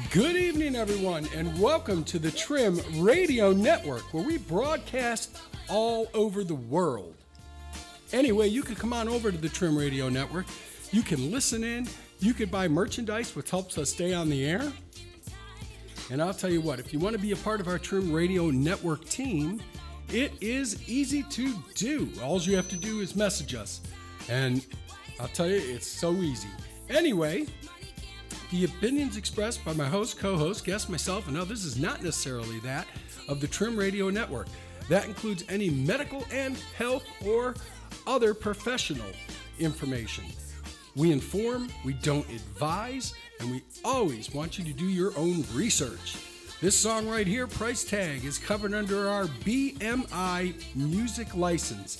Good evening, everyone, and welcome to the Trim Radio Network, where we broadcast all over the world. Anyway, you can come on over to the Trim Radio Network. You can listen in. You can buy merchandise, which helps us stay on the air. And I'll tell you what, if you want to be a part of our Trim Radio Network team, it is easy to do. All you have to do is message us. And I'll tell you, it's so easy. Anyway, the opinions expressed by my host, co-host, guest, myself, and others is not necessarily that of the Trim Radio Network. That includes any medical and health or other professional information. We inform, we don't advise, and we always want you to do your own research. This song right here, Price Tag, is covered under our BMI music license,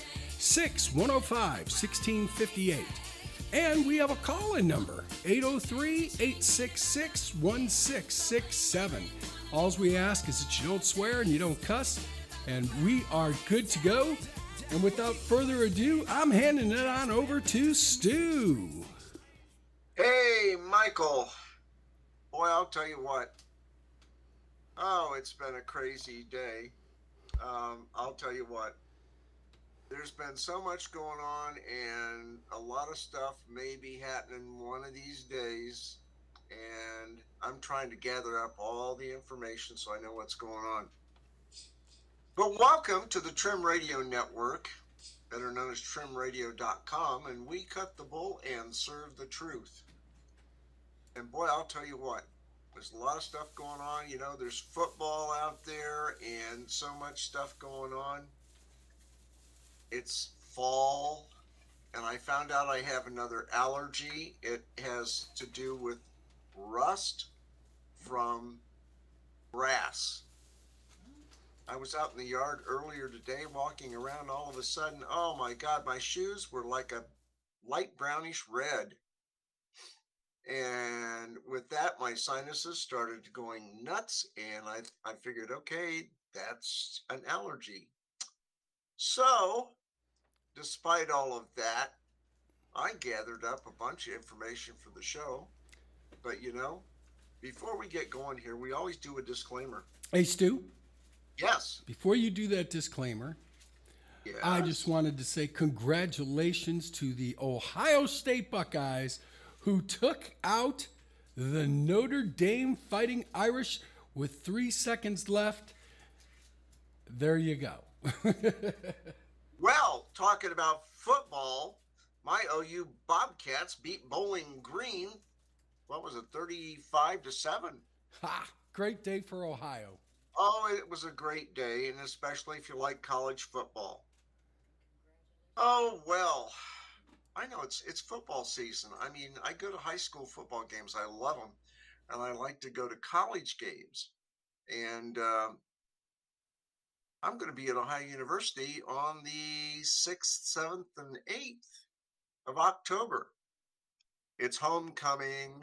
6105-1658. And we have a call-in number, 803-866-1667. All we ask is that you don't swear and you don't cuss, and we are good to go. And without further ado, I'm handing it on over to Stu. Hey, Michael. Boy, I'll tell you what. Oh, it's been a crazy day. I'll tell you what. There's been so much going on, and a lot of stuff may be happening one of these days, and I'm trying to gather up all the information so I know what's going on. But welcome to the Trim Radio Network, better known as trimradio.com, and we cut the bull and serve the truth. And boy, I'll tell you what, there's a lot of stuff going on. You know, there's football out there and so much stuff going on. It's fall, and I found out I have another allergy. It has to do with rust from grass. I was out in the yard earlier today walking around. All of a sudden, oh my God, my shoes were like a light brownish red. And with that, my sinuses started going nuts, and I figured, okay, that's an allergy. So, despite all of that, I gathered up a bunch of information for the show. But, you know, before we get going here, we always do a disclaimer. Hey, Stu? Yes. Before you do that disclaimer, Yes. I just wanted to say congratulations to the Ohio State Buckeyes who took out the Notre Dame Fighting Irish with 3 seconds left. There you go. Well, talking about football, my OU Bobcats beat Bowling Green. What was it, 35-7? Ha! Great day for Ohio. Oh, it was a great day, and especially if you like college football. Oh, well, I know it's football season. I mean, I go to high school football games. I love them, and I like to go to college games. And I'm going to be at Ohio University on the 6th, 7th, and 8th of October. It's homecoming,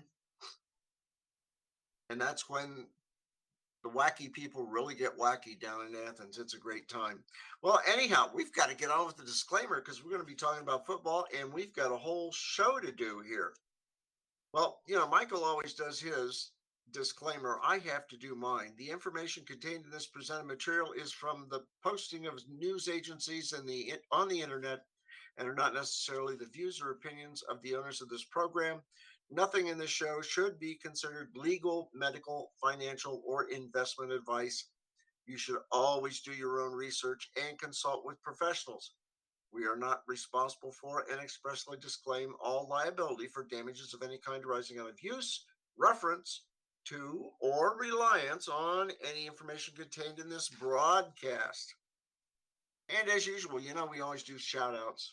and that's when the wacky people really get wacky down in Athens. It's a great time. Well, anyhow, we've got to get on with the disclaimer because we're going to be talking about football, and we've got a whole show to do here. Well, you know, Michael always does his disclaimer. I have to do mine. The information contained in this presented material is from the posting of news agencies and on the internet and are not necessarily the views or opinions of the owners of this program. Nothing in this show should be considered legal, medical, financial, or investment advice. You should always do your own research and consult with professionals. We are not responsible for and expressly disclaim all liability for damages of any kind arising out of use, reference to, or reliance on any information contained in this broadcast. And as usual, you know, we always do shout outs.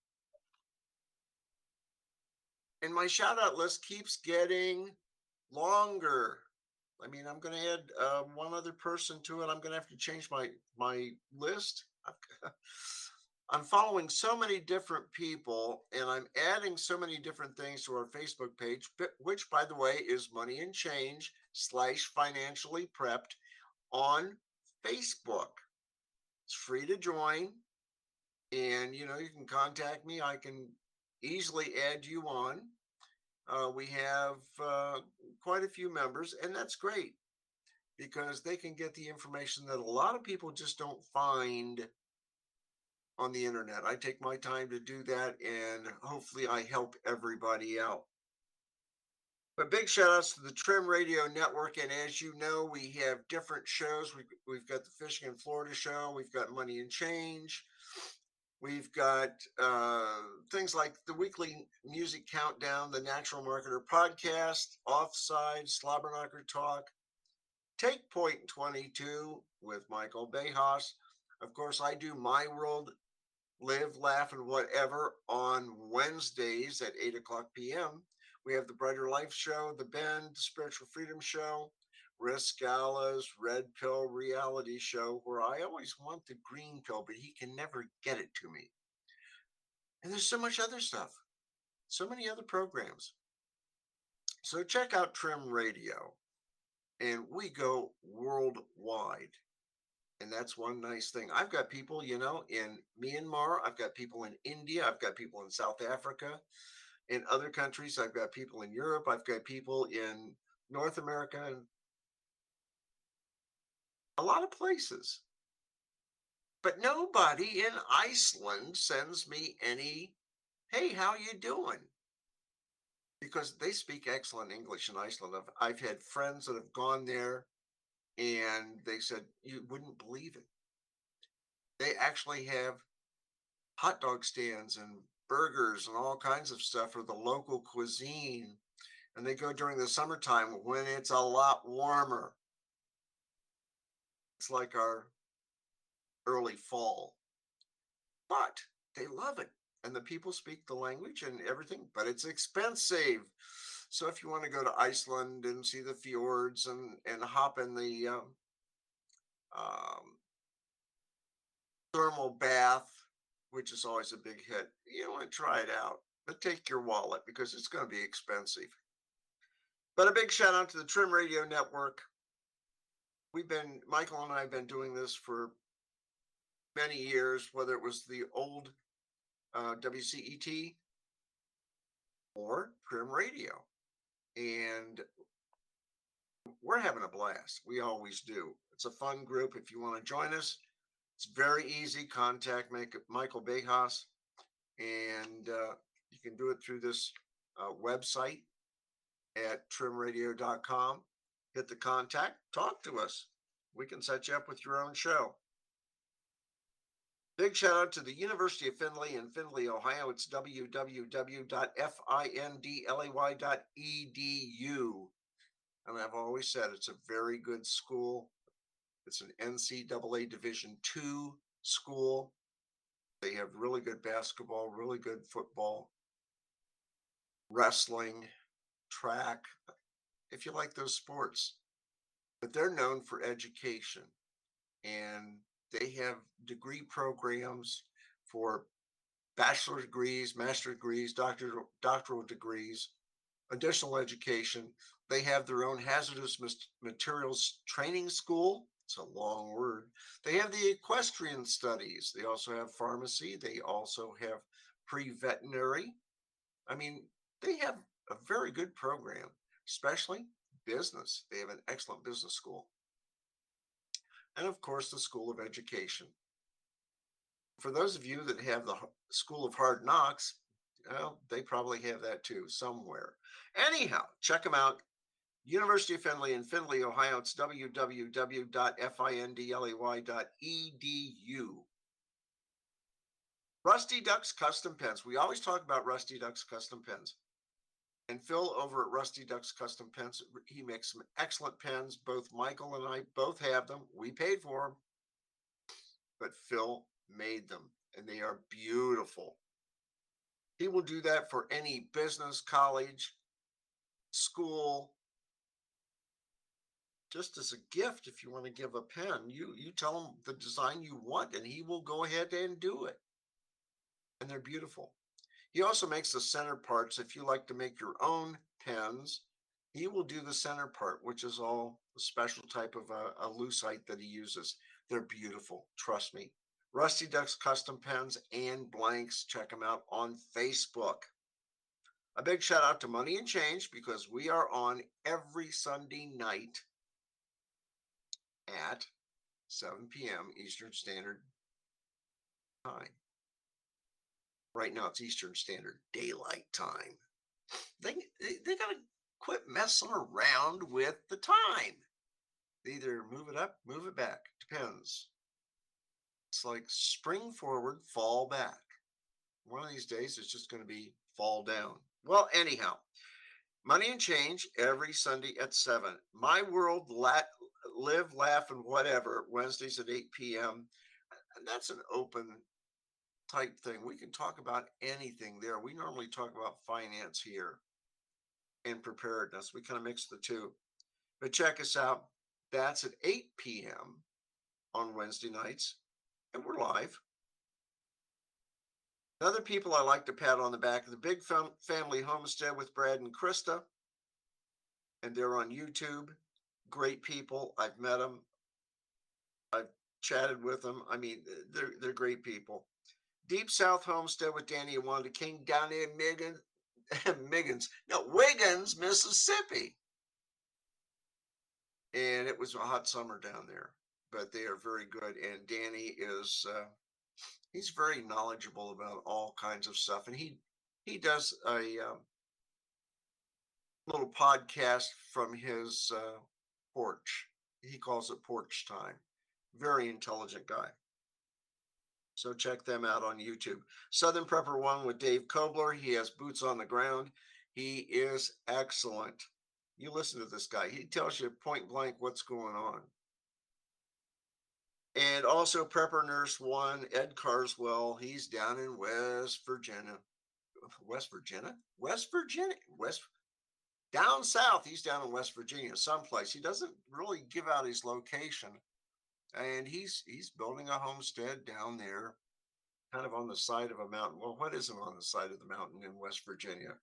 And my shout out list keeps getting longer. I mean, I'm going to add one other person to it. I'm going to have to change my list. I'm following so many different people, and I'm adding so many different things to our Facebook page, which, by the way, is Money and Change /financially prepped on Facebook. It's free to join, and, you know, you can contact me. I can easily add you on. we have quite a few members, and that's great because they can get the information that a lot of people just don't find on the internet. I take my time to do that, and hopefully, I help everybody out. But big shout outs to the Trim Radio Network. And as you know, we have different shows. We've got the Fishing in Florida show, we've got Money and Change, we've got things like the weekly music countdown, the Natural Marketer podcast, Offside, Slobberknocker Talk, Take Point 22 with Michael Bejas. Of course, I do My World, Live, Laugh, and Whatever on Wednesdays at 8 o'clock p.m. We have the Brighter Life Show, The Bend, the Spiritual Freedom Show, Risk Scala's Red Pill Reality Show, where I always want the green pill, but he can never get it to me. And there's so much other stuff, so many other programs. So check out Trim Radio, and we go worldwide. And that's one nice thing. I've got people, in Myanmar. I've got people in India. I've got people in South Africa. In other countries, I've got people in Europe. I've got people in North America and a lot of places. But nobody in Iceland sends me any, hey, how you doing? Because they speak excellent English in Iceland. I've had friends that have gone there, and they said, you wouldn't believe it. They actually have hot dog stands and burgers and all kinds of stuff for the local cuisine. And they go during the summertime when it's a lot warmer. It's like our early fall. But they love it. And the people speak the language and everything, but it's expensive. So if you want to go to Iceland and see the fjords and hop in the thermal bath, which is always a big hit, you want to try it out, but take your wallet because it's going to be expensive. But a big shout out to the Trim Radio Network. Michael and I have been doing this for many years, whether it was the old WCET or Trim Radio. And we're having a blast. We always do. It's a fun group. If you want to join us, it's very easy. Contact Michael Bejas, and you can do it through this website at trimradio.com. Hit the contact, talk to us. We can set you up with your own show. Big shout out to the University of Findlay in Findlay, Ohio. It's www.findlay.edu. And I've always said it's a very good school. It's an NCAA Division II school. They have really good basketball, really good football, wrestling, track, if you like those sports. But they're known for education, and they have degree programs for bachelor degrees, master degrees, doctoral degrees, additional education. They have their own hazardous materials training school. It's a long word. They have the equestrian studies. They also have pharmacy. They also have pre-veterinary. I mean, they have a very good program, especially business. They have an excellent business school. And of course, the School of Education. For those of you that have the School of Hard Knocks, well, they probably have that too somewhere. Anyhow, check them out. University of Findlay in Findlay, Ohio. It's www.findlay.edu. Rusty Duck's Custom Pens. We always talk about Rusty Duck's Custom Pens. And Phil over at Rusty Duck's Custom Pens, he makes some excellent pens. Both Michael and I both have them. We paid for them, but Phil made them, and they are beautiful. He will do that for any business, college, school, just as a gift. If you want to give a pen, you tell him the design you want, and he will go ahead and do it. And they're beautiful. He also makes the center parts. If you like to make your own pens, he will do the center part, which is all a special type of a lucite that he uses. They're beautiful. Trust me. Rusty Duck's Custom Pens and Blanks. Check them out on Facebook. A big shout out to Money and Change because we are on every Sunday night at 7 p.m. Eastern Standard Time. Right now it's Eastern Standard Daylight Time. They got to quit messing around with the time. They either move it up, move it back. Depends. It's like spring forward, fall back. One of these days it's just going to be fall down. Well, anyhow, Money and Change every Sunday at 7. My World, Live, Laugh, and Whatever, Wednesdays at 8 p.m. And that's an open type thing. We can talk about anything there. We normally talk about finance here and preparedness. We kind of mix the two. But check us out. That's at 8 p.m. on Wednesday nights, and we're live. Other people I like to pat on the back of the Big Family Homestead with Brad and Krista, and they're on YouTube. Great people. I've met them. I've chatted with them. I mean, they're great people. Deep South Homestead with Danny and Wanda King down in Wiggins, Mississippi. And it was a hot summer down there, but they are very good. And Danny is, he's very knowledgeable about all kinds of stuff. And he does a little podcast from his porch. He calls it Porch Time. Very intelligent guy. So check them out on YouTube. Southern Prepper One with Dave Kobler. He has boots on the ground. He is excellent. You listen to this guy. He tells you point blank what's going on. And also Prepper Nurse One, Ed Carswell. He's down in West Virginia. Down south. He's down in West Virginia, someplace. He doesn't really give out his location. And he's building a homestead down there, kind of on the side of a mountain. Well, what isn't on the side of the mountain in West Virginia?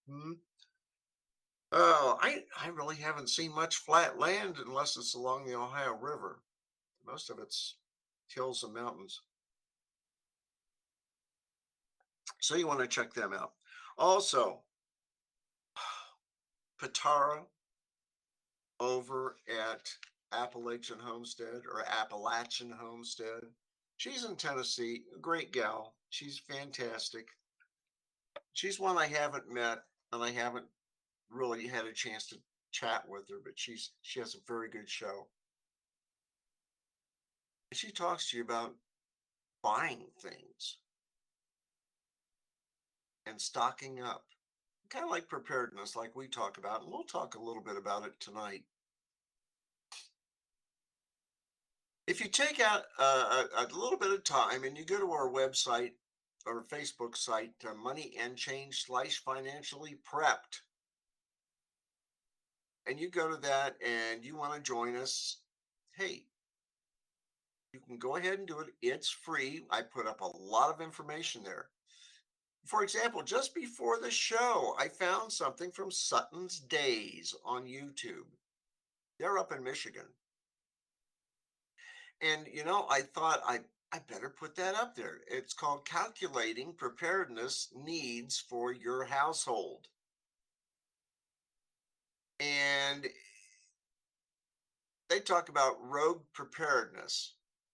Oh, I really haven't seen much flat land unless it's along the Ohio River. Most of it's hills and mountains. So you want to check them out. Also, Patara over at Appalachian Homestead. She's in Tennessee, a great gal. She's fantastic. She's one I haven't met, and I haven't really had a chance to chat with her, but she has a very good show. She talks to you about buying things and stocking up, kind of like preparedness, like we talk about, and we'll talk a little bit about it tonight. If you take out a little bit of time and you go to our website or Facebook site, Money and Change /financially prepped, and you go to that and you want to join us, hey, you can go ahead and do it. It's free. I put up a lot of information there. For example, just before the show, I found something from Sutton's Days on YouTube. They're up in Michigan. And, I thought I better put that up there. It's called Calculating Preparedness Needs for Your Household. And they talk about rogue preparedness.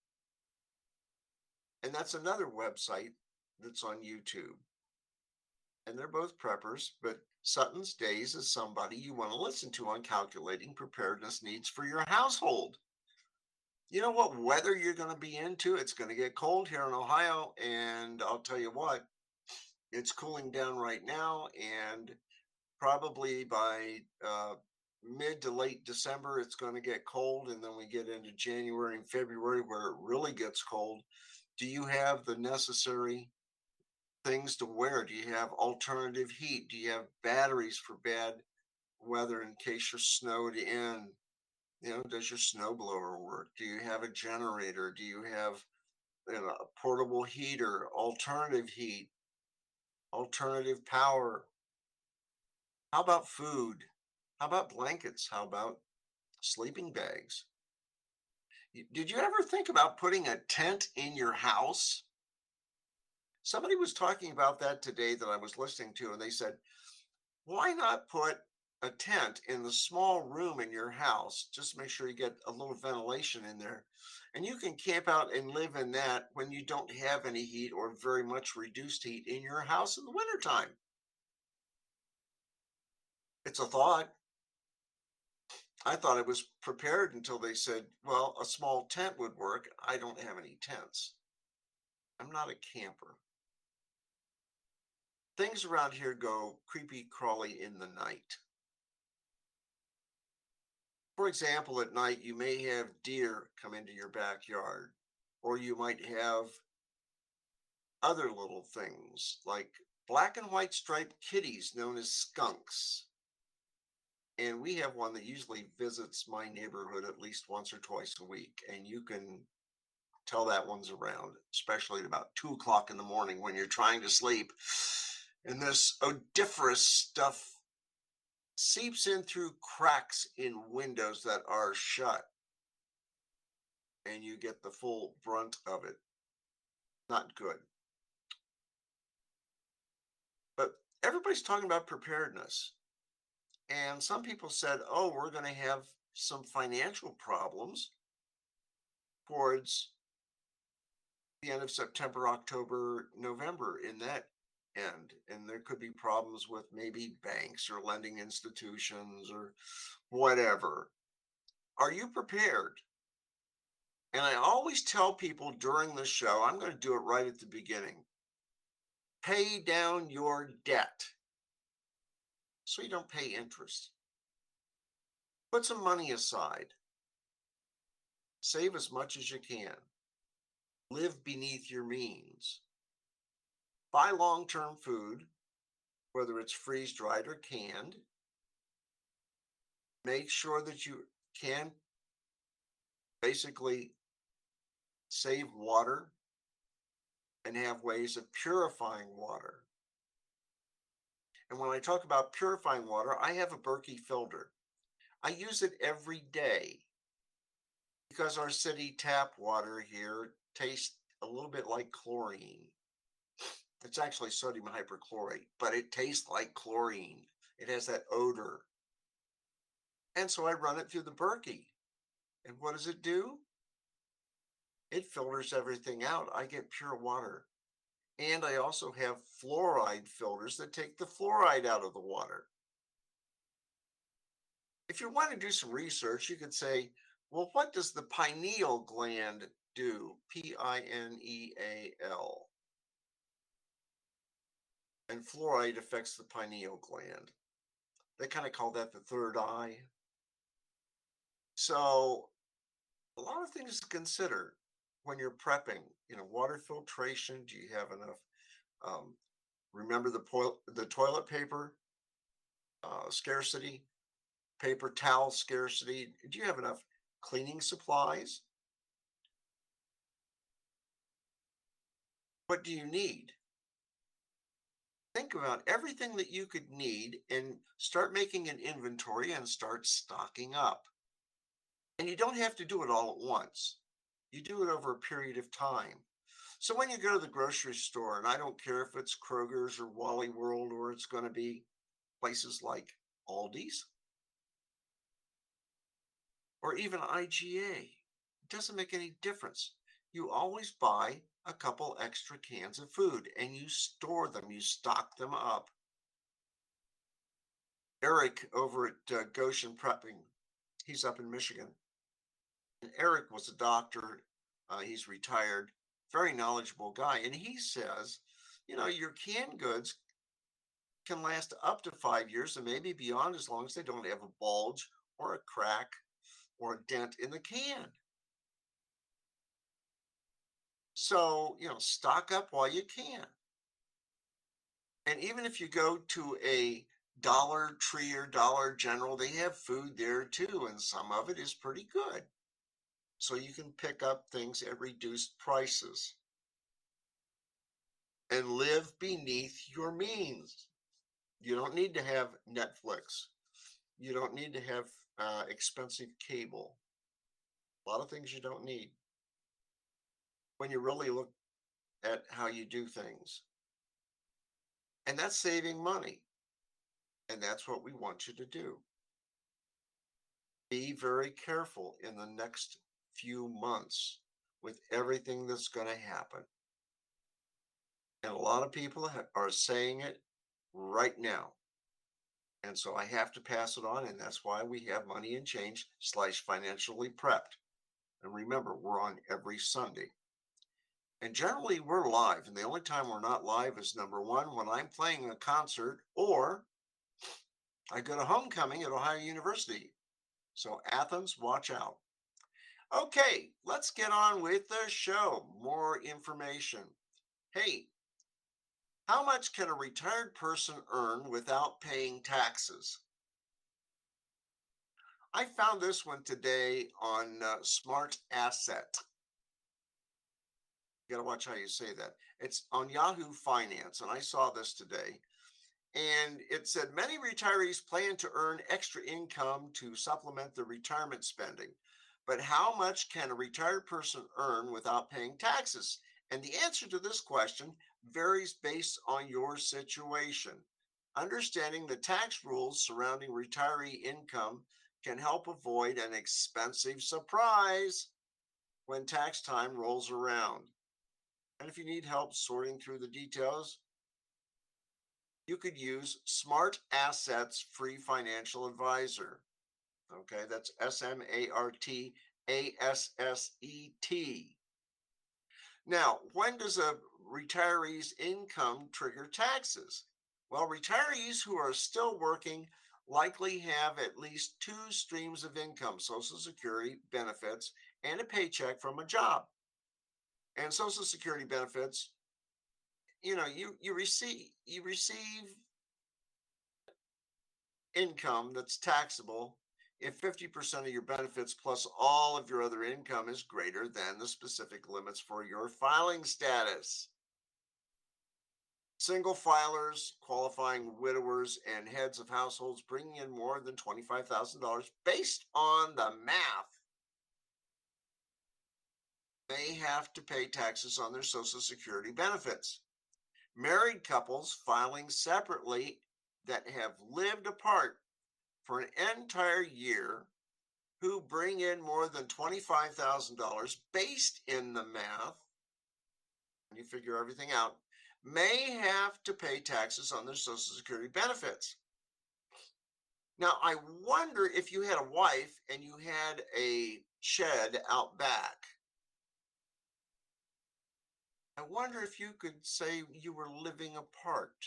And that's another website that's on YouTube. And they're both preppers, but Sutton's Days is somebody you want to listen to on calculating preparedness needs for your household. You know what weather you're going to be into? It's going to get cold here in Ohio, and I'll tell you what, it's cooling down right now, and probably by mid to late December, it's going to get cold, and then we get into January and February where it really gets cold. Do you have the necessary things to wear? Do you have alternative heat? Do you have batteries for bad weather in case you're snowed in? Does your snowblower work? Do you have a generator? Do you have a portable heater, alternative heat, alternative power? How about food? How about blankets? How about sleeping bags? Did you ever think about putting a tent in your house? Somebody was talking about that today that I was listening to, and they said, Why not put a tent in the small room in your house? Just make sure you get a little ventilation in there. And you can camp out and live in that when you don't have any heat or very much reduced heat in your house in the wintertime. It's a thought. I thought it was prepared until they said, well, a small tent would work. I don't have any tents. I'm not a camper. Things around here go creepy crawly in the night. For example, at night, you may have deer come into your backyard, or you might have other little things like black and white striped kitties known as skunks. And we have one that usually visits my neighborhood at least once or twice a week. And you can tell that one's around, especially at about 2 o'clock in the morning when you're trying to sleep. And this odoriferous stuff seeps in through cracks in windows that are shut. And you get the full brunt of it. Not good. But everybody's talking about preparedness. And some people said, oh, we're going to have some financial problems towards the end of September, October, November in that end. And there could be problems with maybe banks or lending institutions or whatever. Are you prepared? And I always tell people during the show, I'm going to do it right at the beginning. Pay down your debt so you don't pay interest. Put some money aside. Save as much as you can. Live beneath your means. Buy long-term food, whether it's freeze-dried or canned. Make sure that you can basically save water and have ways of purifying water. And when I talk about purifying water, I have a Berkey filter. I use it every day because our city tap water here tastes a little bit like chlorine. It's actually sodium hypochlorite, but it tastes like chlorine. It has that odor. And so I run it through the Berkey. And what does it do? It filters everything out. I get pure water. And I also have fluoride filters that take the fluoride out of the water. If you want to do some research, you could say, well, what does the pineal gland do? Pineal. And fluoride affects the pineal gland. They kind of call that the third eye. So a lot of things to consider when you're prepping, water filtration. Do you have enough? Remember the toilet paper scarcity, paper towel scarcity. Do you have enough cleaning supplies? What do you need? Think about everything that you could need and start making an inventory and start stocking up. And you don't have to do it all at once. You do it over a period of time. So when you go to the grocery store, and I don't care if it's Kroger's or Wally World, or it's going to be places like Aldi's or even IGA, it doesn't make any difference. You always buy a couple extra cans of food and you store them, you stock them up. Eric over at Goshen Prepping, he's up in Michigan. And Eric was a doctor. He's retired, very knowledgeable guy. And he says, your canned goods can last up to 5 years and maybe beyond, as long as they don't have a bulge or a crack or a dent in the can. So, stock up while you can. And even if you go to a Dollar Tree or Dollar General, they have food there too, and some of it is pretty good. So you can pick up things at reduced prices and live beneath your means. You don't need to have Netflix. You don't need to have expensive cable. A lot of things you don't need when you really look at how you do things. And that's saving money. And that's what we want you to do. Be very careful in the next few months with everything that's going to happen. And a lot of people are saying it right now. And so I have to pass it on. And that's why we have Money and Change / Financially Prepped. And remember, we're on every Sunday. And generally, we're live. And the only time we're not live is number one, when I'm playing a concert or I go to homecoming at Ohio University. So, Athens, watch out. Okay, let's get on with the show. More information. Hey, how much can a retired person earn without paying taxes? I found this one today on Smart Asset. You got to watch how you say that. It's on Yahoo Finance, and I saw this today. And it said many retirees plan to earn extra income to supplement their retirement spending. But how much can a retired person earn without paying taxes? And the answer to this question varies based on your situation. Understanding the tax rules surrounding retiree income can help avoid an expensive surprise when tax time rolls around. And if you need help sorting through the details, you could use Smart Assets Free Financial Advisor. Okay, that's SMARTASSET. Now, when does a retiree's income trigger taxes? Well, retirees who are still working likely have at least two streams of income: Social Security benefits and a paycheck from a job. And Social Security benefits, you receive income that's taxable if 50% of your benefits plus all of your other income is greater than the specific limits for your filing status. Single filers, qualifying widowers, and heads of households bringing in more than $25,000 based on the math may have to pay taxes on their Social Security benefits. Married couples filing separately that have lived apart for an entire year who bring in more than $25,000 based in the math, and you figure everything out, may have to pay taxes on their Social Security benefits. Now, I wonder if you had a wife and you had a shed out back. I wonder if you could say you were living apart.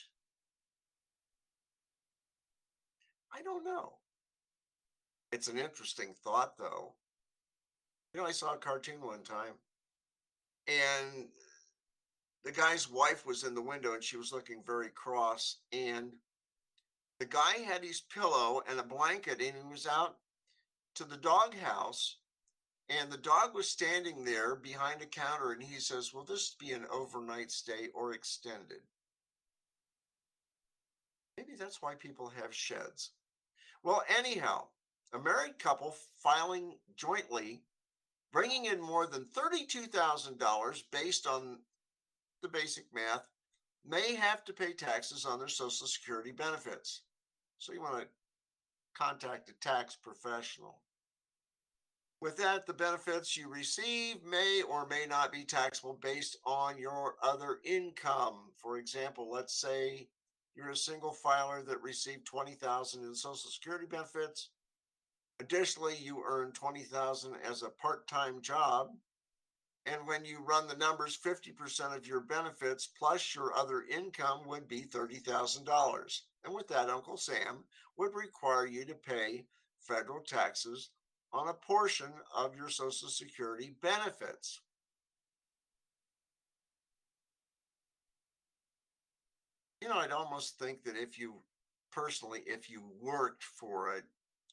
I don't know. It's an interesting thought, though. I saw a cartoon one time, and the guy's wife was in the window and she was looking very cross. And the guy had his pillow and a blanket, and he was out to the doghouse. And the dog was standing there behind a counter. And he says, "Will this be an overnight stay or extended?" Maybe that's why people have sheds. Well, anyhow, a married couple filing jointly, bringing in more than $32,000 based on the basic math, may have to pay taxes on their Social Security benefits. So you want to contact a tax professional. With that, the benefits you receive may or may not be taxable based on your other income. For example, let's say you're a single filer that received $20,000 in Social Security benefits. Additionally, you earn $20,000 as a part-time job. And when you run the numbers, 50% of your benefits plus your other income would be $30,000. And with that, Uncle Sam would require you to pay federal taxes on a portion of your Social Security benefits. I'd almost think that if you worked for it,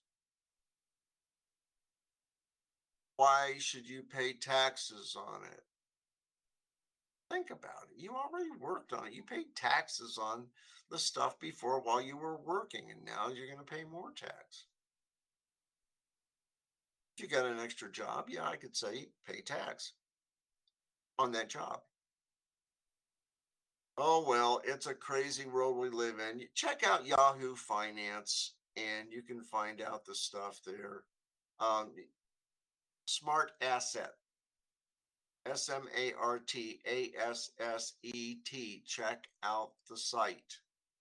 why should you pay taxes on it? Think about it. You already worked on it. You paid taxes on the stuff before while you were working, and now you're going to pay more tax. If you got an extra job, yeah, I could say pay tax on that job. Oh, well, it's a crazy world we live in. Check out Yahoo Finance and you can find out the stuff there. Smart Asset, SMARTASSET. Check out the site.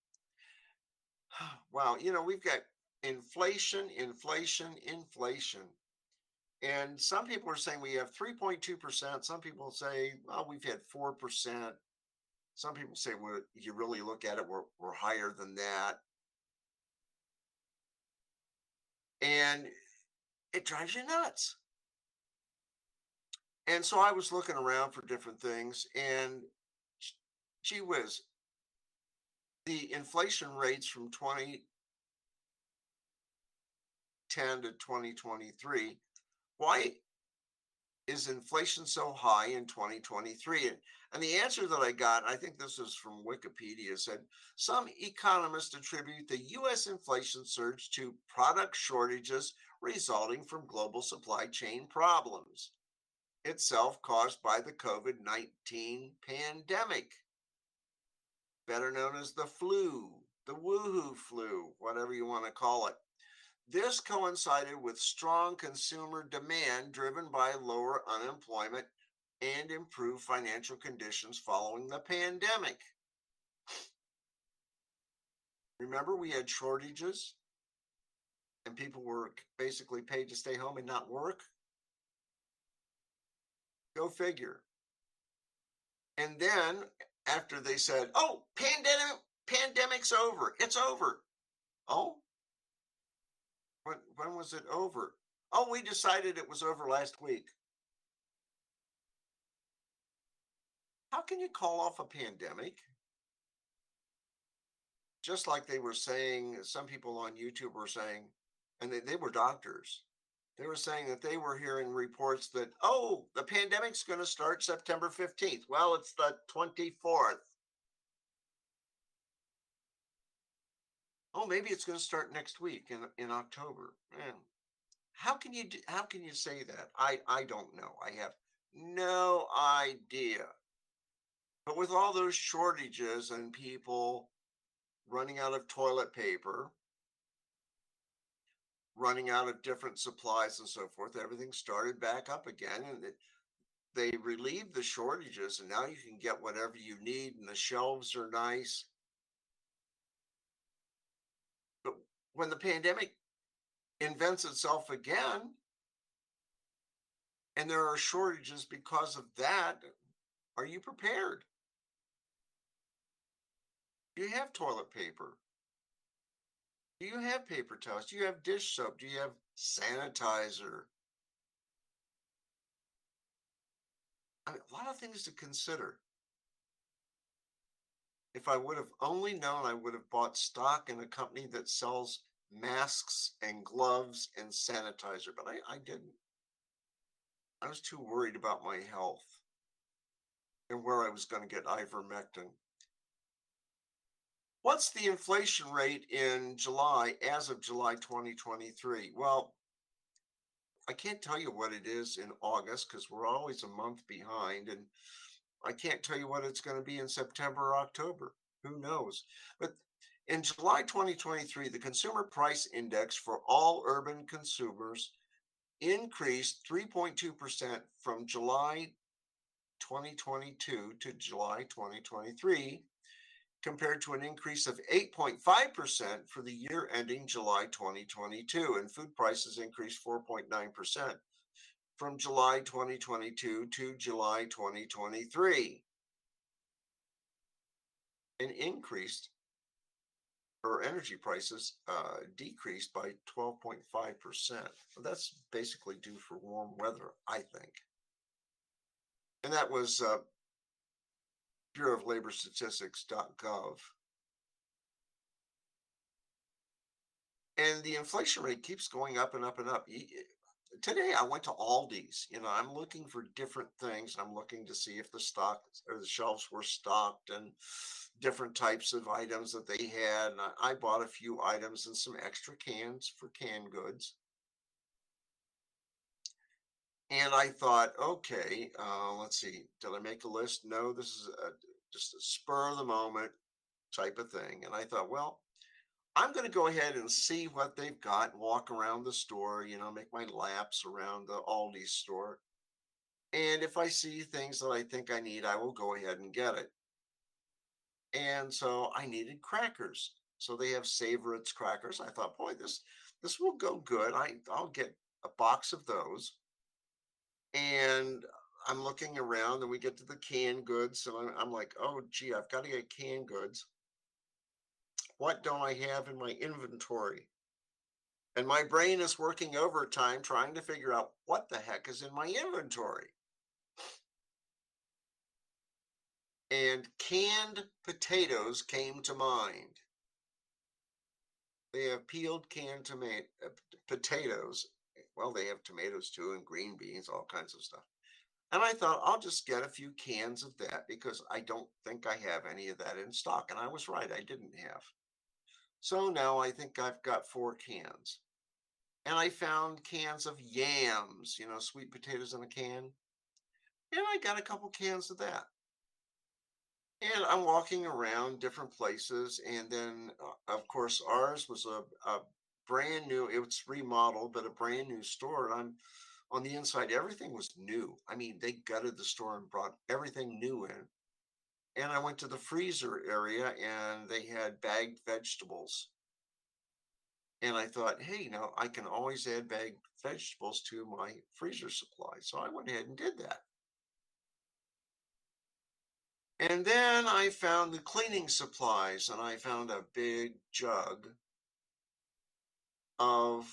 Wow, we've got inflation, inflation, inflation. And some people are saying we have 3.2%. Some people say, well, we've had 4%. Some people say, well, you really look at it, we're higher than that. And it drives you nuts. And so I was looking around for different things, and gee whiz, the inflation rates from 2010 to 2023, why is inflation so high in 2023? And the answer that I got, I think this is from Wikipedia, said some economists attribute the US inflation surge to product shortages resulting from global supply chain problems, itself caused by the COVID-19 pandemic, better known as the flu, the woohoo flu, whatever you want to call it. This coincided with strong consumer demand driven by lower unemployment and improved financial conditions following the pandemic. Remember, we had shortages and people were basically paid to stay home and not work? Go figure. And then after they said, oh, pandemic's over, it's over. Oh, when was it over? Oh, we decided it was over last week. How can you call off a pandemic? Just like they were saying, some people on YouTube were saying, and they were doctors. They were saying that they were hearing reports that, oh, the pandemic's going to start September 15th. Well, it's the 24th. Oh, maybe it's going to start next week in October. Man, how can you say that? I don't know. I have no idea. But with all those shortages and people running out of toilet paper, running out of different supplies and so forth, everything started back up again. And they relieved the shortages, and now you can get whatever you need, and the shelves are nice. But when the pandemic invents itself again, and there are shortages because of that, are you prepared? Do you have toilet paper? Do you have paper towels? Do you have dish soap? Do you have sanitizer? I mean, a lot of things to consider. If I would have only known, I would have bought stock in a company that sells masks and gloves and sanitizer, but I didn't. I was too worried about my health and where I was going to get ivermectin. What's the inflation rate in July as of July 2023? Well, I can't tell you what it is in August because we're always a month behind, and I can't tell you what it's going to be in September or October. Who knows? But in July 2023, the Consumer Price Index for all urban consumers increased 3.2% from July 2022 to July 2023, compared to an increase of 8.5% for the year ending July 2022. And food prices increased 4.9% from July 2022 to July 2023. And increased, or energy prices decreased by 12.5%. That's basically due for warm weather, I think. And that was Bureau of Labor Statistics.gov. And the inflation rate keeps going up and up and up. Today I went to Aldi's. I'm looking for different things. I'm looking to see if the stock or the shelves were stocked and different types of items that they had. And I bought a few items and some extra cans for canned goods. And I thought, okay, let's see, did I make a list? No, this is just a spur of the moment type of thing. And I thought, well, I'm going to go ahead and see what they've got and walk around the store, make my laps around the Aldi store. And if I see things that I think I need, I will go ahead and get it. And so I needed crackers. So they have Savor It's crackers. I thought, boy, this will go good. I'll get a box of those. And I'm looking around and we get to the canned goods. So I'm like, oh, gee, I've got to get canned goods. What don't I have in my inventory? And my brain is working overtime trying to figure out what the heck is in my inventory. And canned potatoes came to mind. They have peeled canned potatoes. Well, they have tomatoes too, and green beans, all kinds of stuff. And I thought, I'll just get a few cans of that because I don't think I have any of that in stock. And I was right, I didn't have. So now I think I've got 4 cans. And I found cans of yams, sweet potatoes in a can. And I got a couple cans of that. And I'm walking around different places. And then, of course, ours was a brand new, it was remodeled, but a brand new store. And I'm on the inside, everything was new. I mean, they gutted the store and brought everything new in. And I went to the freezer area and they had bagged vegetables. And I thought, hey, I can always add bagged vegetables to my freezer supply. So I went ahead and did that. And then I found the cleaning supplies and I found a big jug of,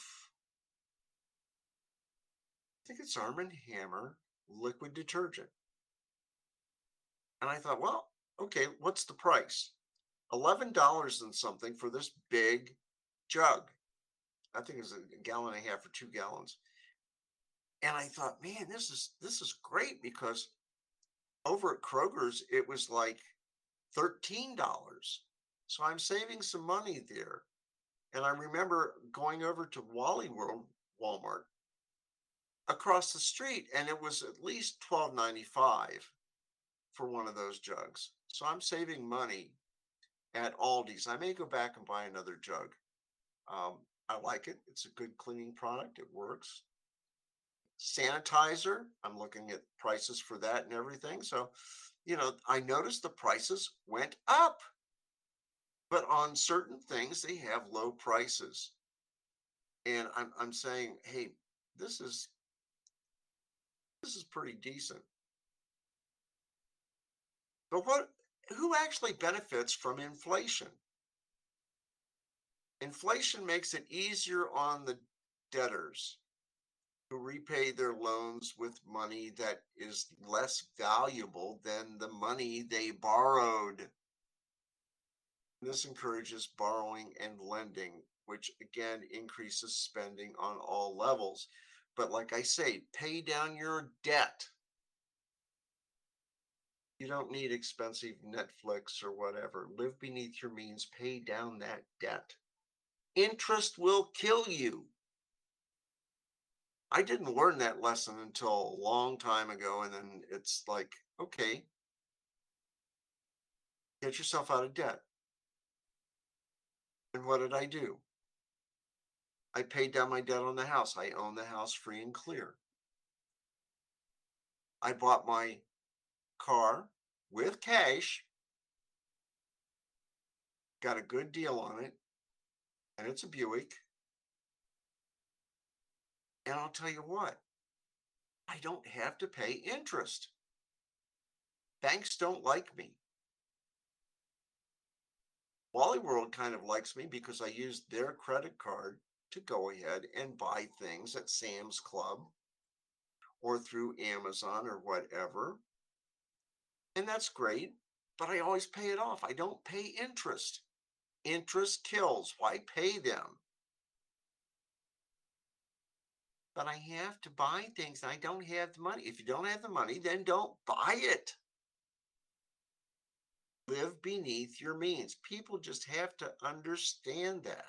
I think it's Arm & Hammer liquid detergent. And I thought, well, okay, what's the price? $11 and something for this big jug. I think it's a gallon and a half or 2 gallons. And I thought, man, this is great because over at Kroger's, it was like $13. So I'm saving some money there. And I remember going over to Wally World Walmart across the street, and it was at least $12.95 for one of those jugs. So I'm saving money at Aldi's. I may go back and buy another jug. I like it. It's a good cleaning product. It works. Sanitizer, I'm looking at prices for that and everything. So, I noticed the prices went up, but on certain things, they have low prices. And I'm saying, hey, this is pretty decent. But who actually benefits from inflation? Inflation makes it easier on the debtors who repay their loans with money that is less valuable than the money they borrowed. This encourages borrowing and lending, which again increases spending on all levels. But like I say, pay down your debt. You don't need expensive Netflix or whatever. Live beneath your means, pay down that debt. Interest will kill you. I didn't learn that lesson until a long time ago. And then it's like, okay, get yourself out of debt. And what did I do? I paid down my debt on the house. I own the house free and clear. I bought my car with cash, got a good deal on it, and it's a Buick. And I'll tell you what, I don't have to pay interest. Banks don't like me. Wally World kind of likes me because I used their credit card to go ahead and buy things at Sam's Club or through Amazon or whatever. And that's great, but I always pay it off. I don't pay interest. Interest kills. Why pay them? But I have to buy things. I don't have the money. If you don't have the money, then don't buy it. Live beneath your means. People just have to understand that.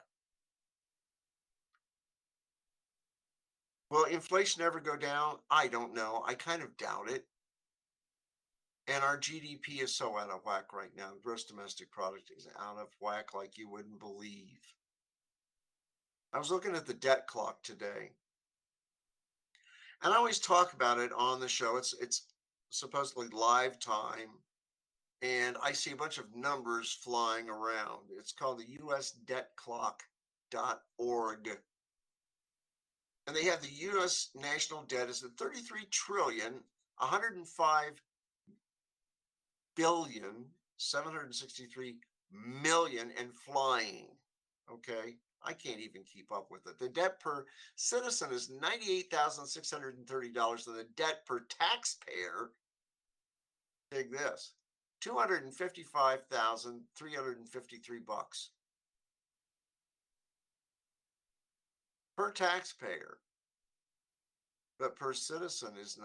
Will inflation ever go down? I don't know. I kind of doubt it. And our GDP is so out of whack right now. Gross domestic product is out of whack like you wouldn't believe. I was looking at the debt clock today, and I always talk about it on the show. It's supposedly live time, and I see a bunch of numbers flying around. It's called the USDebtClock.org. And they have the US national debt is at 33 trillion, 105 billion, 763 million and flying. Okay. I can't even keep up with it. The debt per citizen is $98,630, and the debt per taxpayer, dig this, $255,353 per taxpayer, but per citizen is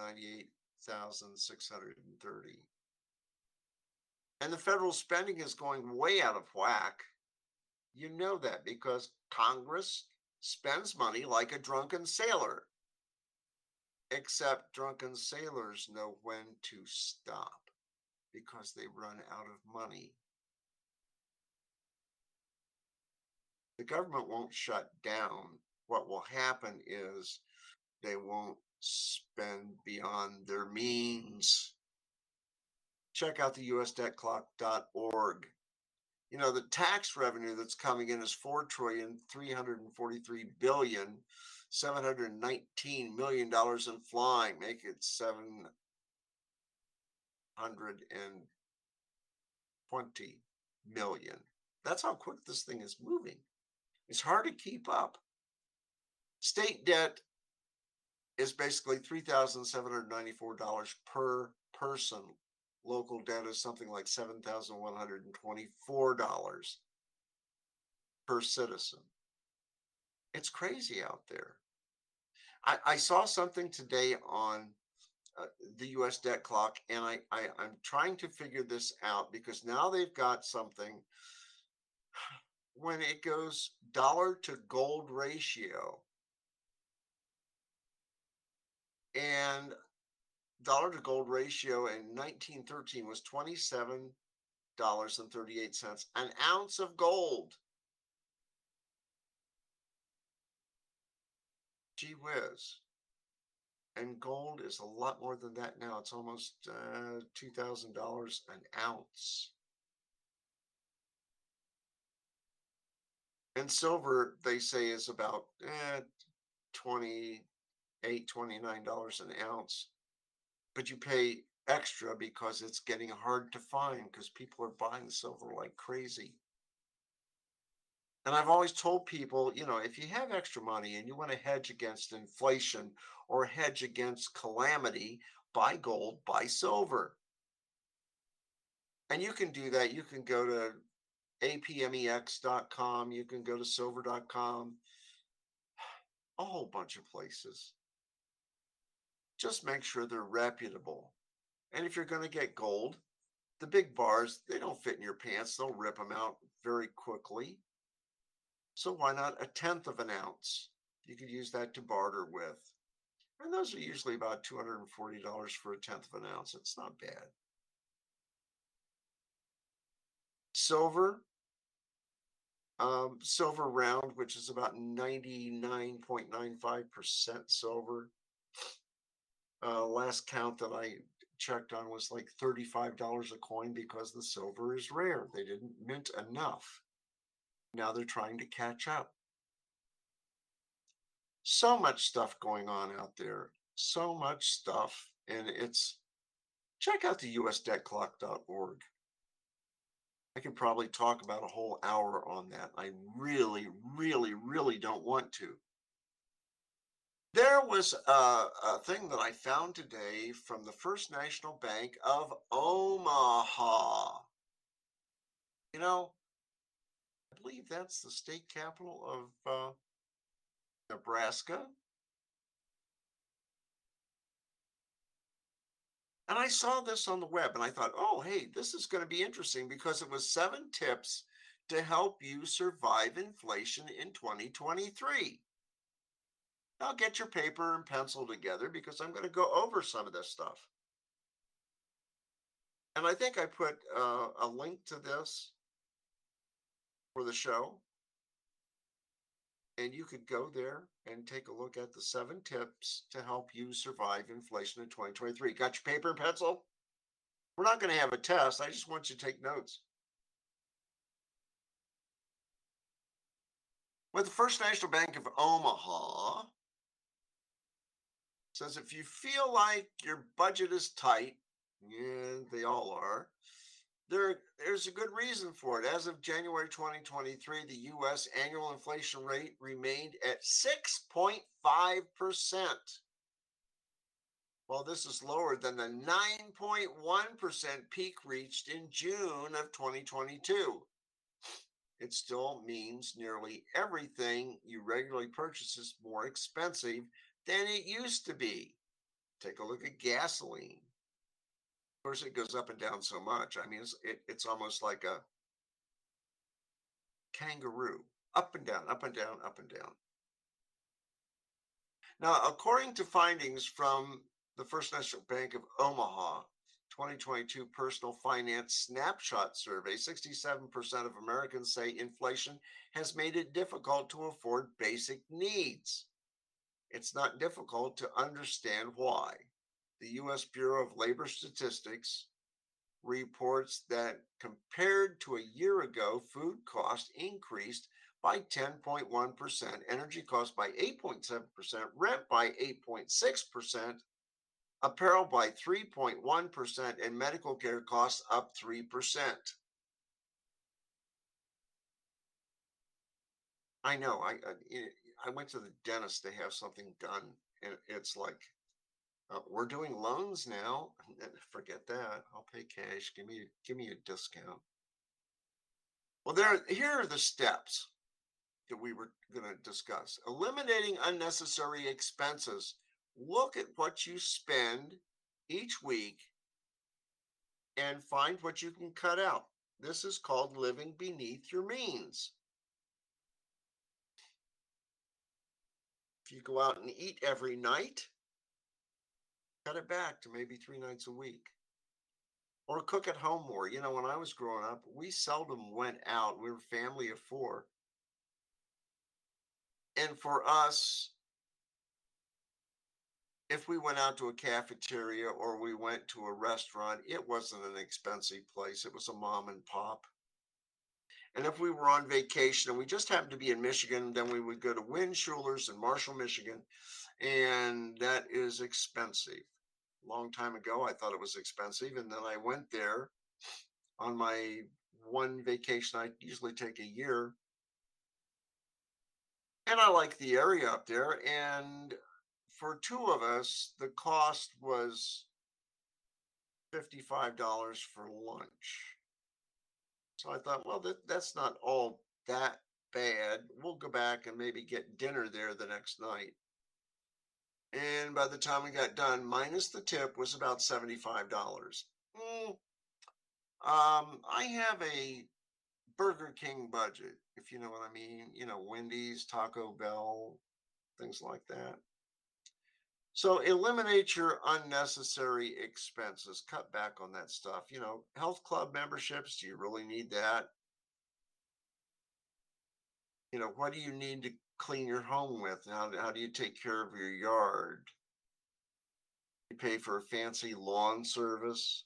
98,630. And the federal spending is going way out of whack. You know that because Congress spends money like a drunken sailor, except drunken sailors know when to stop because they run out of money. The government won't shut down. What will happen is they won't spend beyond their means. Check out the USDebtClock.org. You know, the tax revenue that's coming in is $4,343,719,000,000 and flying, make it 720 million. That's how quick this thing is moving. It's hard to keep up. State debt is basically $3,794 per person. Local debt is something like $7,124 per citizen. It's crazy out there. I saw something today on the US debt clock, and I'm trying to figure this out because now they've got something when it goes dollar to gold ratio, and dollar to gold ratio in 1913 was $27.38 an ounce of gold. Gee whiz. And gold is a lot more than that now. It's almost $2,000 an ounce. And silver, they say, is about $28, $29 an ounce. But you pay extra because it's getting hard to find because people are buying silver like crazy. And I've always told people, you know, if you have extra money and you want to hedge against inflation or hedge against calamity, buy gold, buy silver. And you can do that. You can go to apmex.com. You can go to silver.com, a whole bunch of places. Just make sure they're reputable. And if you're going to get gold, the big bars, they don't fit in your pants. They'll rip them out very quickly. So why not 1/10 of an ounce? You could use that to barter with. And those are usually about $240 for 1/10 of an ounce. It's not bad. Silver, silver round, which is about 99.95% silver. Last count that I checked on was like $35 a coin because the silver is rare. They didn't mint enough. Now they're trying to catch up. So much stuff going on out there. So much stuff. And check out the USDebtClock.org. I could probably talk about a whole hour on that. I really, really, really don't want to. There was a thing that I found today from the First National Bank of Omaha. You know, I believe that's the state capital of Nebraska. And I saw this on the web and I thought, oh, hey, this is going to be interesting because it was 7 tips to help you survive inflation in 2023. Now get your paper and pencil together because I'm going to go over some of this stuff. And I think I put a link to this for the show, and you could go there and take a look at the 7 tips to help you survive inflation in 2023. Got your paper and pencil? We're not going to have a test. I just want you to take notes. With the First National Bank of Omaha, says if you feel like your budget is tight, yeah, they all are, there's a good reason for it. As of January 2023, the U.S. annual inflation rate remained at 6.5%. While this is lower than the 9.1% peak reached in June of 2022. It still means nearly everything you regularly purchase is more expensive than it used to be. Take a look at gasoline. Of course, it goes up and down so much. I mean, it's almost like a kangaroo, up and down, up and down, up and down. Now, according to findings from the First National Bank of Omaha 2022 Personal Finance Snapshot Survey, 67% of Americans say inflation has made it difficult to afford basic needs. It's not difficult to understand why. The U.S. Bureau of Labor Statistics reports that compared to a year ago, food costs increased by 10.1%, energy costs by 8.7%, rent by 8.6%, apparel by 3.1%, and medical care costs up 3%. I know. I went to the dentist to have something done, and it's like, we're doing loans now. Forget that. I'll pay cash. Give me a discount. Well, here are the steps that we were going to discuss. Eliminating unnecessary expenses. Look at what you spend each week and find what you can cut out. This is called living beneath your means. If you go out and eat every night, cut it back to maybe 3 nights a week. Or cook at home more. You know, when I was growing up, we seldom went out. We were a family of 4. And for us, if we went out to a cafeteria or we went to a restaurant, it wasn't an expensive place. It was a mom and pop. And if we were on vacation and we just happened to be in Michigan, then we would go to Windschuler's in Marshall, Michigan. And that is expensive. A long time ago, I thought it was expensive. And then I went there on my one vacation I usually take a year. And I like the area up there. And for 2 of us, the cost was $55 for lunch. So I thought, well, that's not all that bad. We'll go back and maybe get dinner there the next night. And by the time we got done, minus the tip, was about $75. I have a Burger King budget, if you know what I mean. You know, Wendy's, Taco Bell, things like that. So eliminate your unnecessary expenses. Cut back on that stuff. You know, health club memberships, do you really need that? You know, what do you need to clean your home with? How do you take care of your yard? You pay for a fancy lawn service.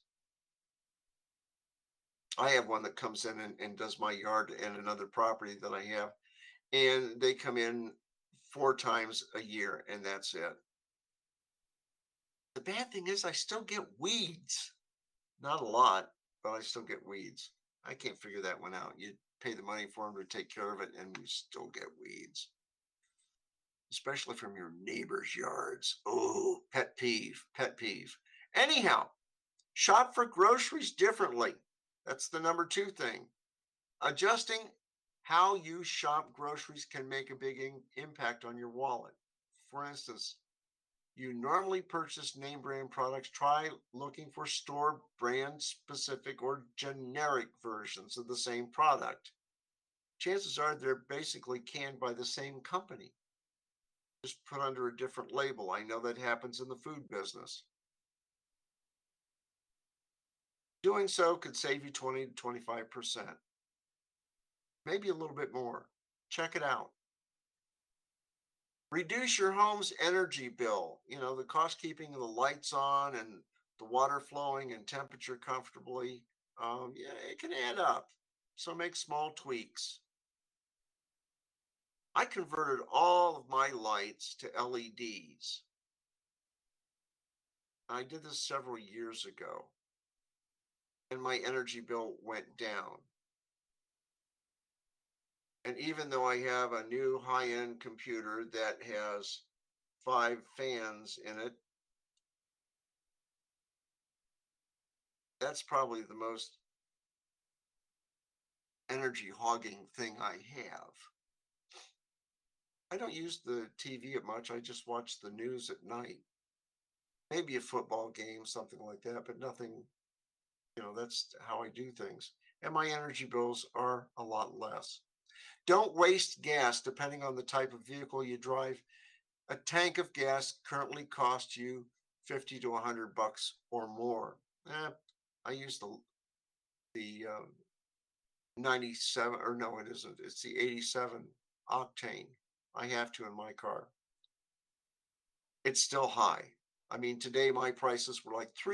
I have one that comes in and does my yard and another property that I have. And they come in 4 times a year, and that's it. The bad thing is I still get weeds. Not a lot, but I still get weeds. I can't figure that one out. You pay the money for them to take care of it, and you still get weeds. Especially from your neighbors' yards. Oh, pet peeve, pet peeve. Anyhow, shop for groceries differently. That's the number 2 thing. Adjusting how you shop groceries can make a big impact on your wallet. For instance, you normally purchase name brand products. Try looking for store brand specific or generic versions of the same product. Chances are they're basically canned by the same company, just put under a different label. I know that happens in the food business. Doing so could save you 20 to 25%, maybe a little bit more. Check it out. Reduce your home's energy bill. You know, the cost keeping the lights on and the water flowing and temperature comfortably. Yeah, it can add up. So make small tweaks. I converted all of my lights to LEDs. I did this several years ago, and my energy bill went down. And even though I have a new high-end computer that has 5 fans in it, that's probably the most energy hogging thing I have. I don't use the TV much. I just watch the news at night. Maybe a football game, something like that, but nothing, that's how I do things. And my energy bills are a lot less. Don't waste gas depending on the type of vehicle you drive. A tank of gas currently costs you 50 to 100 bucks or more. I use the 97, or no, it isn't. It's the 87 octane. I have to in my car. It's still high. I mean, today my prices were like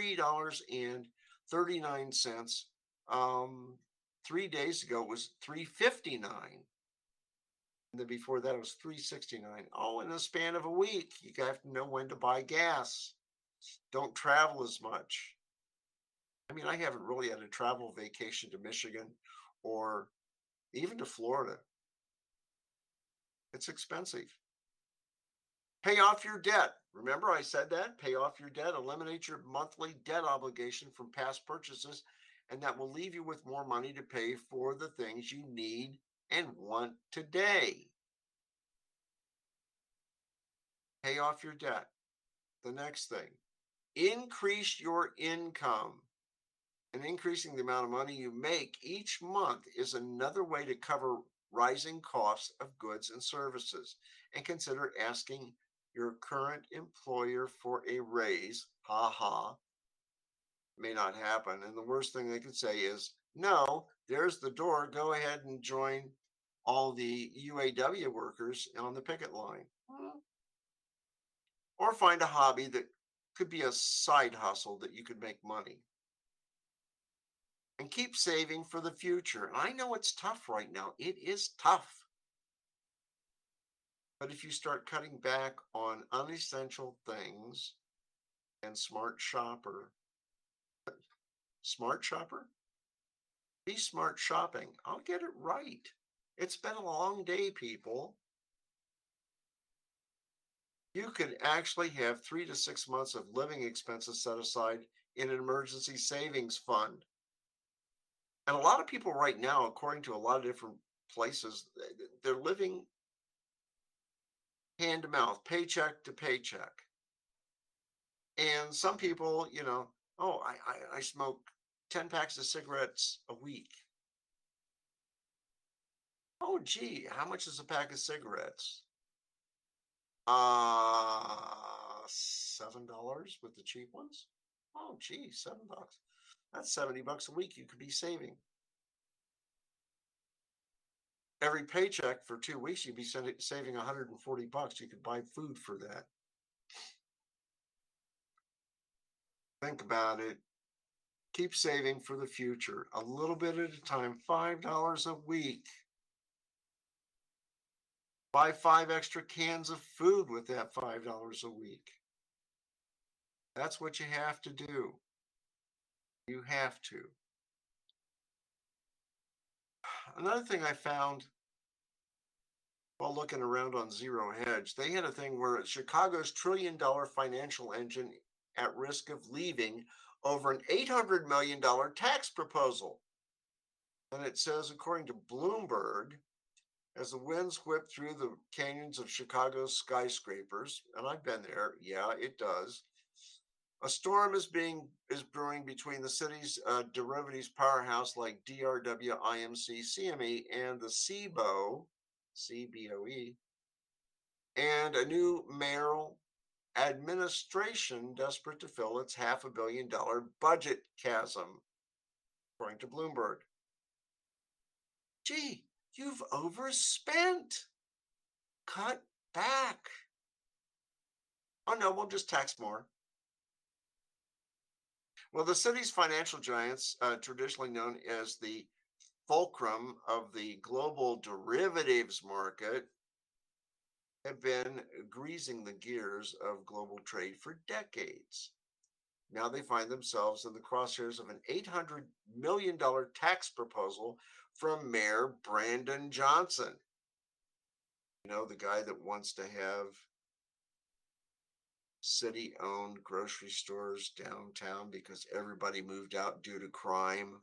$3.39. 3 days ago it was $3.59. And then before that it was $3.69. Oh, in the span of a week, you have to know when to buy gas. Don't travel as much. I mean, I haven't really had a travel vacation to Michigan or even to Florida. It's expensive. Pay off your debt. Remember I said that? Pay off your debt. Eliminate your monthly debt obligation from past purchases, and that will leave you with more money to pay for the things you need and want today. Pay off your debt. The next thing, increase your income. And increasing the amount of money you make each month is another way to cover rising costs of goods and services. And consider asking your current employer for a raise. Ha ha. May not happen. And the worst thing they could say is, no, there's the door. Go ahead and join all the UAW workers on the picket line. Or find a hobby that could be a side hustle that you could make money. And keep saving for the future. And I know it's tough right now. It is tough. But if you start cutting back on unessential things and smart shopper, be smart shopping. I'll get it right. It's been a long day, people. You could actually have 3 to 6 months of living expenses set aside in an emergency savings fund. And a lot of people right now, according to a lot of different places, they're living hand to mouth, paycheck to paycheck. And some people, I smoke 10 packs of cigarettes a week. Oh, gee, how much is a pack of cigarettes? $7 with the cheap ones. Oh, gee, $7. That's $70 a week you could be saving. Every paycheck for 2 weeks, you'd be saving $140. You could buy food for that. Think about it. Keep saving for the future, a little bit at a time, $5 a week. Buy 5 extra cans of food with that $5 a week. That's what you have to do. You have to. Another thing I found while looking around on Zero Hedge, they had a thing where Chicago's trillion-dollar financial engine at risk of leaving over an $800 million tax proposal. And it says, according to Bloomberg, as the winds whip through the canyons of Chicago's skyscrapers, and I've been there, yeah, it does. A storm is brewing between the city's derivatives powerhouse like DRW, IMC, CME, and the CBOE, and a new mayoral administration desperate to fill its $500 million budget chasm. according to Bloomberg. Gee, you've overspent. Cut back. Oh no, we'll just tax more. Well, the city's financial giants, traditionally known as the fulcrum of the global derivatives market, have been greasing the gears of global trade for decades. Now they find themselves in the crosshairs of an $800 million tax proposal from Mayor Brandon Johnson. You know, the guy that wants to have city-owned grocery stores downtown because everybody moved out due to crime.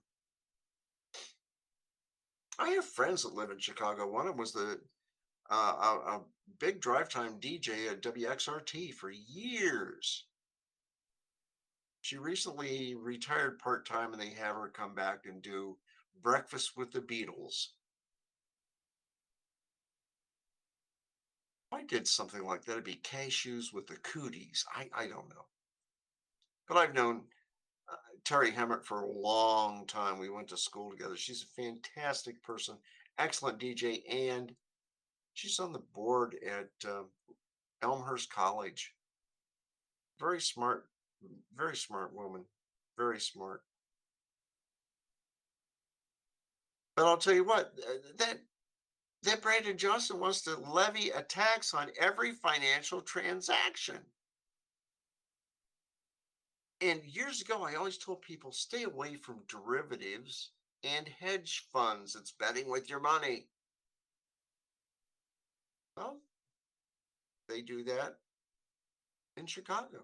I have friends that live in Chicago. One of them was a big drive time DJ at WXRT for years. She recently retired part-time, and they have her come back and do Breakfast with the Beatles. I did something like that. It'd be Cashews with the Cooties. I don't know. But I've known Terry Hemmert for a long time. We went to school together. She's a fantastic person, excellent DJ, and she's on the board at Elmhurst College. Very smart woman. Very smart. But I'll tell you what, that Brandon Johnson wants to levy a tax on every financial transaction. And years ago, I always told people, stay away from derivatives and hedge funds. It's betting with your money. Well, they do that in Chicago.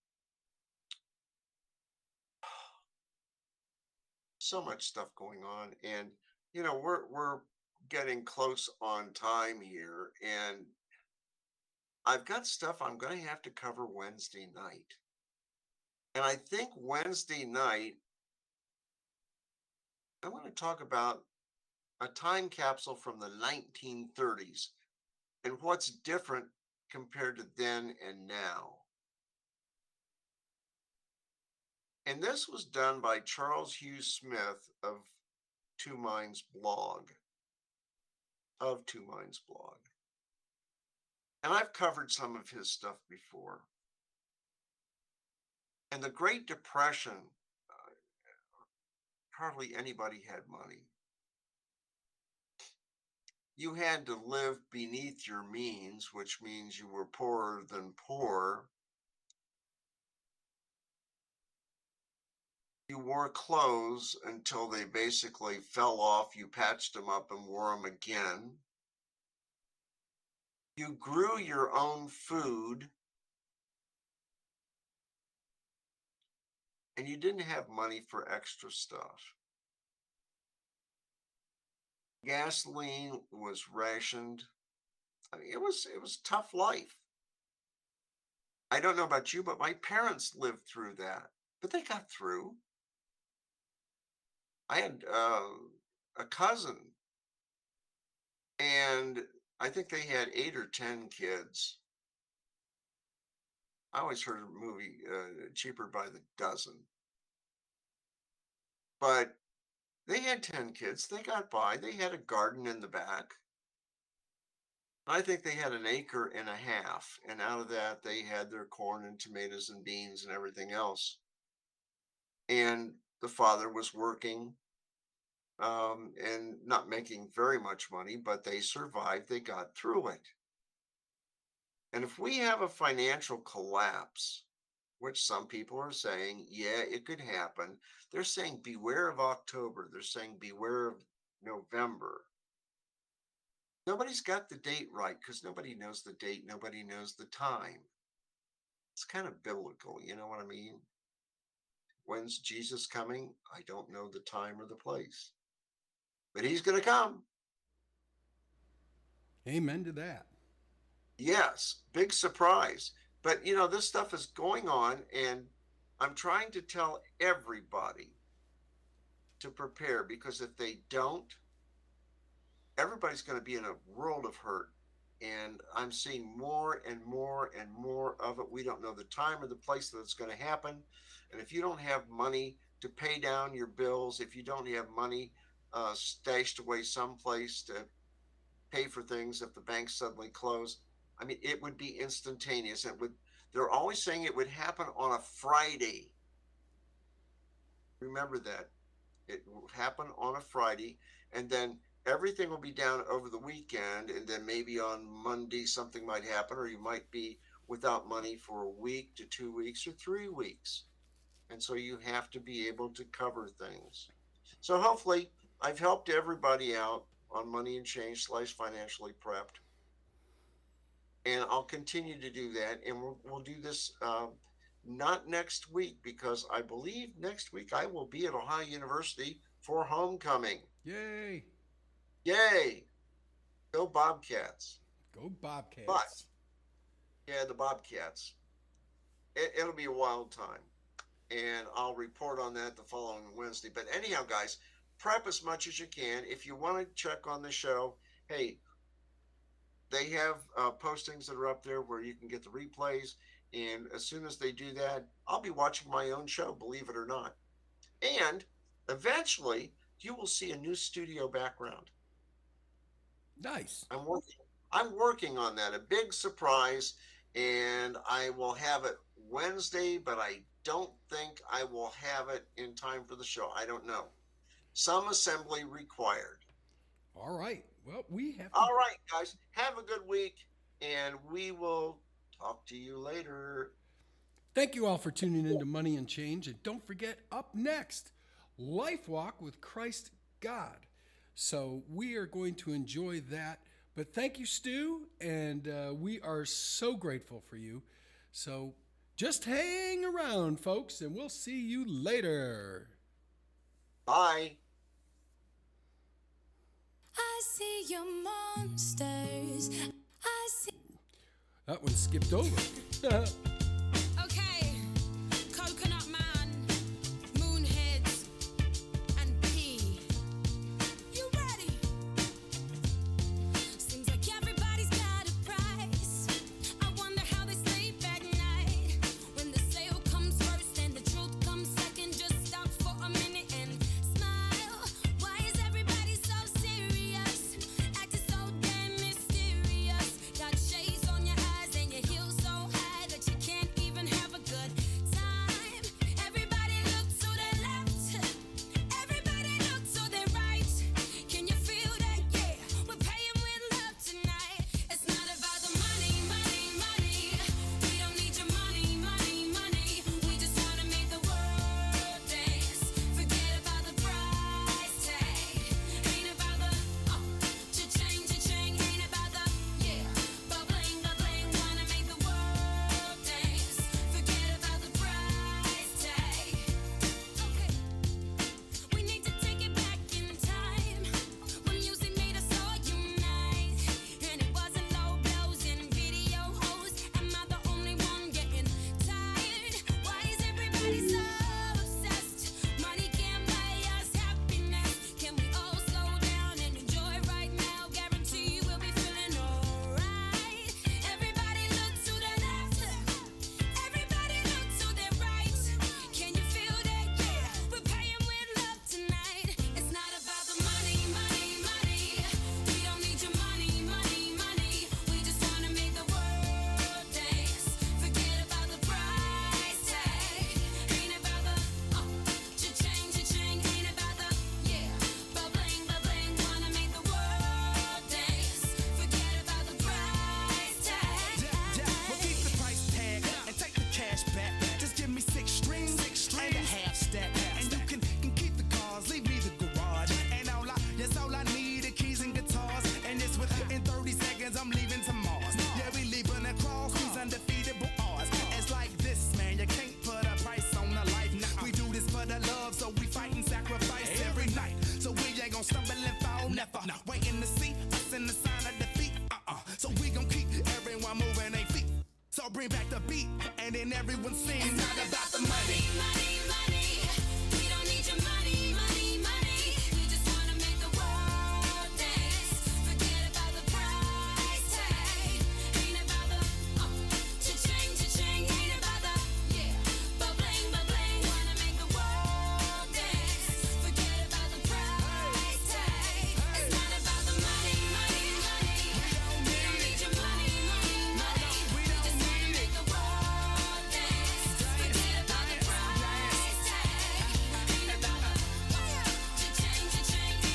So much stuff going on. And, you know, we're getting close on time here. And I've got stuff I'm going to have to cover Wednesday night. And I think Wednesday night, I want to talk about a time capsule from the 1930s and what's different compared to then and now. And this was done by Charles Hugh Smith of Two Minds Blog. And I've covered some of his stuff before. And the Great Depression, hardly anybody had money. You had to live beneath your means, which means you were poorer than poor. You wore clothes until they basically fell off. You patched them up and wore them again. You grew your own food. And you didn't have money for extra stuff. Gasoline was rationed. I mean, it was tough life. I don't know about you, but my parents lived through that, but they got through. I had a cousin, and I think they had 8 or 10 kids. I always heard a movie, Cheaper by the Dozen. But they had 10 kids. They got by. They had a garden in the back. I think they had 1.5 acres. And out of that, they had their corn and tomatoes and beans and everything else. And the father was working and not making very much money, but they survived. They got through it. And if we have a financial collapse, which some people are saying, yeah, it could happen. They're saying beware of October. They're saying beware of November. Nobody's got the date right because nobody knows the date. Nobody knows the time. It's kind of biblical. You know what I mean? When's Jesus coming? I don't know the time or the place. But he's going to come. Amen to that. Yes, big surprise. But, this stuff is going on, and I'm trying to tell everybody to prepare, because if they don't, everybody's going to be in a world of hurt. And I'm seeing more and more and more of it. We don't know the time or the place that it's going to happen. And if you don't have money to pay down your bills if you don't have money stashed away someplace to pay for things if the banks suddenly close. I mean, it would be instantaneous. It would. They're always saying it would happen on a Friday. Remember that. It will happen on a Friday, and then everything will be down over the weekend, and then maybe on Monday something might happen, or you might be without money for a week to 2 weeks or 3 weeks. And so you have to be able to cover things. So hopefully I've helped everybody out on Money and Change / Financially Prepped. And I'll continue to do that. And we'll do this not next week, because I believe next week I will be at Ohio University for homecoming. Yay! Yay! Go Bobcats. Go Bobcats. But, yeah, the Bobcats. It'll be a wild time. And I'll report on that the following Wednesday. But anyhow, guys, prep as much as you can. If you want to check on the show, hey, they have postings that are up there where you can get the replays. And as soon as they do that, I'll be watching my own show, believe it or not. And eventually, you will see a new studio background. Nice. I'm working on that. A big surprise. And I will have it Wednesday, but I don't think I will have it in time for the show. I don't know. Some assembly required. All right. Well, we have to... All right, guys. Have a good week, and we will talk to you later. Thank you all for tuning in to Money and Change. And don't forget, up next, Life Walk with Christ God. So we are going to enjoy that. But thank you, Stu, and we are so grateful for you. So just hang around, folks, and we'll see you later. Bye. I see your monsters. I see. That one skipped over. Okay, Coconut Man, Moonheads, and P. You ready? Seems like everybody's got a price. I wonder how they sleep at night. When the sale comes first and the truth comes second, just stop for a minute and smile. Why is everybody so serious? Acting so damn mysterious. Got shades on your eyes and your heels so high that you can't even have a good time. Everybody look to their left. Everybody look to their right. Can you feel that? Yeah, we're paying with love tonight. It's not about the money, money, money. We don't need your money, money, money. We just wanna make the world dance. Forget about the price tag. Ain't about the cha-ching, cha-ching. Ain't about the ba-bling, ba-bling. Wanna make the world dance. Forget about the price tag. Okay, we need to take it back in time when music made us all unite, and it wasn't low blows and video hoes. Am I the only one getting tired? Why is everybody so obsessed? Money can't buy us happiness. Can we all slow down and enjoy right now? Guarantee we'll be feeling alright. Everybody look to the left. Everybody look to their right. Can you feel that? Yeah, we're paying with love tonight. It's not about the money, money, money. We don't need your money, money, money. We just wanna make the world dance. Forget about the price tag. Ain't about the cha-ching, cha-ching. Ain't about the ba-bling, ba-bling. Wanna make the world dance. Forget about the price tag. Well, keep the price tag and take the cash back. Just give me six strings and a half stack. And you can keep the cars, leave me the garage. And all I need are keys and guitars. And it's within 30 seconds, I'm leaving to Mars. Yeah, we leaving across these undefeatable odds. It's like this, man, you can't put a price on a life. We do this for the love, so we fight and sacrifice every night. So we ain't gonna stumble and fall, never. Waiting to see us in the sign of defeat. So we gon' keep everyone moving their feet. So bring back the beat, and then everyone sings. It's not about the money, Money, money.